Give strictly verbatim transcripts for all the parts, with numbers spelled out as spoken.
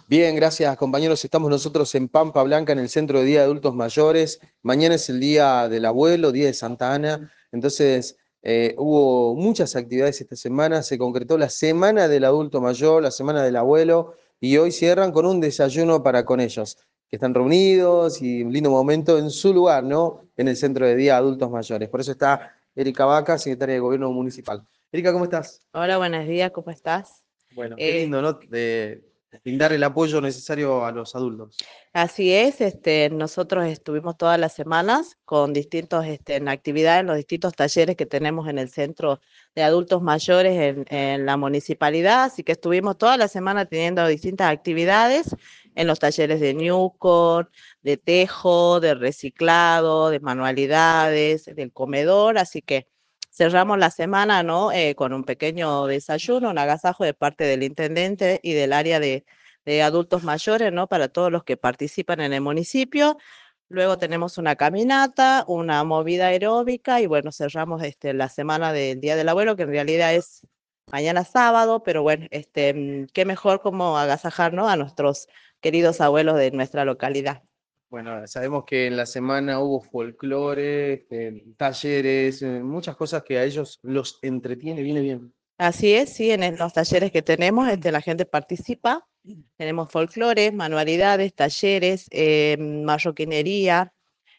Bien, gracias compañeros. Estamos nosotros en Pampa Blanca, en el Centro de Día de Adultos Mayores. Mañana es el Día del Abuelo, Día de Santa Ana. Entonces, eh, hubo muchas actividades esta semana. Se concretó la Semana del Adulto Mayor, la Semana del Abuelo, y hoy cierran con un desayuno para con ellos, que están reunidos y un lindo momento en su lugar, ¿no? En el Centro de Día de Adultos Mayores. Por eso está Erika Vaca, secretaria de Gobierno Municipal. Erika, ¿cómo estás? Hola, buenos días, ¿cómo estás? Bueno, qué Eh, lindo, ¿no? De brindar el apoyo necesario a los adultos. Así es, este, nosotros estuvimos todas las semanas con distintos, este, en actividades, en los distintos talleres que tenemos en el Centro de Adultos Mayores en, en la municipalidad, así que estuvimos toda la semana teniendo distintas actividades en los talleres de Newcon, de tejo, de reciclado, de manualidades, del comedor, así que cerramos la semana, ¿no? Eh, con un pequeño desayuno, un agasajo de parte del intendente y del área de de adultos mayores, ¿no? Para todos los que participan en el municipio. Luego tenemos una caminata, una movida aeróbica y bueno, cerramos este, la semana del Día del Abuelo, que en realidad es mañana sábado, pero bueno, este, mm, qué mejor como agasajar, ¿no? A nuestros queridos abuelos de nuestra localidad. Bueno, sabemos que en la semana hubo folclore, eh, talleres, eh, muchas cosas que a ellos los entretiene, viene bien. Así es, sí, en los talleres que tenemos, este, la gente participa. Tenemos folclores, manualidades, talleres, eh, marroquinería,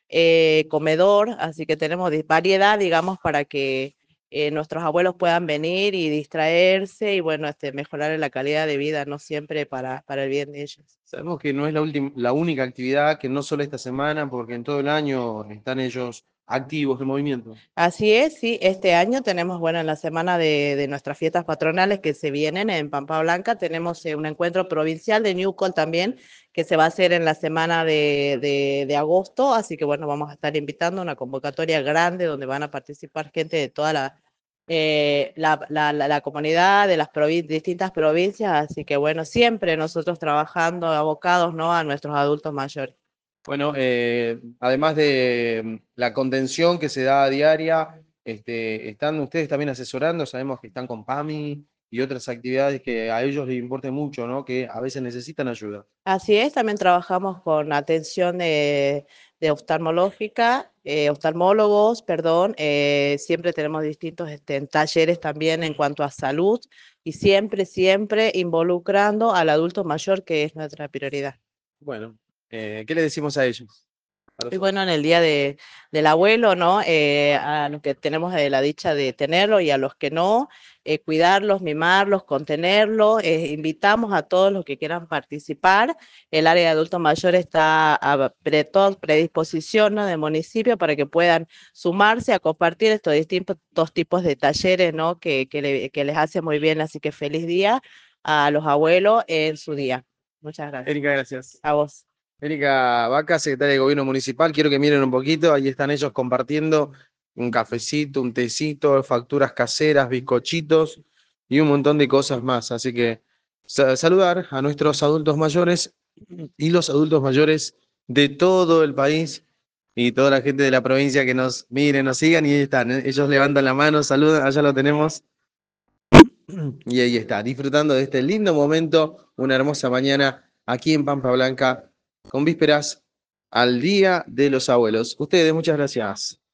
eh, comedor, así que tenemos di- variedad, digamos, para que eh, nuestros abuelos puedan venir y distraerse y, bueno, este, mejorar la calidad de vida, no siempre para, para el bien de ellos. Sabemos que no es la última, la única actividad, que no solo esta semana, porque en todo el año están ellos activos en movimiento. Así es, sí, este año tenemos, bueno, en la semana de, de nuestras fiestas patronales que se vienen en Pampa Blanca, tenemos eh, un encuentro provincial de Newcol también, que se va a hacer en la semana de, de, de agosto, así que bueno, vamos a estar invitando una convocatoria grande donde van a participar gente de toda la, eh, la, la, la, la comunidad, de las provin distintas provincias, así que bueno, siempre nosotros trabajando abocados, ¿no? A nuestros adultos mayores. Bueno, eh, además de mm, la contención que se da a diaria, este, están ustedes también asesorando, sabemos que están con PAMI y otras actividades que a ellos les importa mucho, ¿no? Que a veces necesitan ayuda. Así es, también trabajamos con atención de, de oftalmológica, eh, oftalmólogos, perdón, eh, siempre tenemos distintos este, talleres también en cuanto a salud y siempre, siempre involucrando al adulto mayor, que es nuestra prioridad. Bueno, eh, ¿qué le decimos a ellos? A Y los bueno, en el día de, del abuelo, ¿no? Eh, a los que tenemos eh, la dicha de tenerlo y a los que no, eh, cuidarlos, mimarlos, contenerlos. Eh, invitamos a todos los que quieran participar. El área de adultos mayores está a pre, todo, predisposición, ¿no? Del municipio para que puedan sumarse a compartir estos distintos tipos de talleres, ¿no? Que, que, le, que les hace muy bien. Así que feliz día a los abuelos en su día. Muchas gracias. Erika, gracias. A vos. Erika Vaca, secretaria de Gobierno Municipal, quiero que miren un poquito, ahí están ellos compartiendo un cafecito, un tecito, facturas caseras, bizcochitos y un montón de cosas más. Así que sa- saludar a nuestros adultos mayores y los adultos mayores de todo el país y toda la gente de la provincia que nos miren, nos sigan y ahí están, ¿eh? Ellos levantan la mano, saludan, allá lo tenemos y ahí está, disfrutando de este lindo momento, una hermosa mañana aquí en Pampa Blanca, con vísperas al Día de los Abuelos. Ustedes, muchas gracias.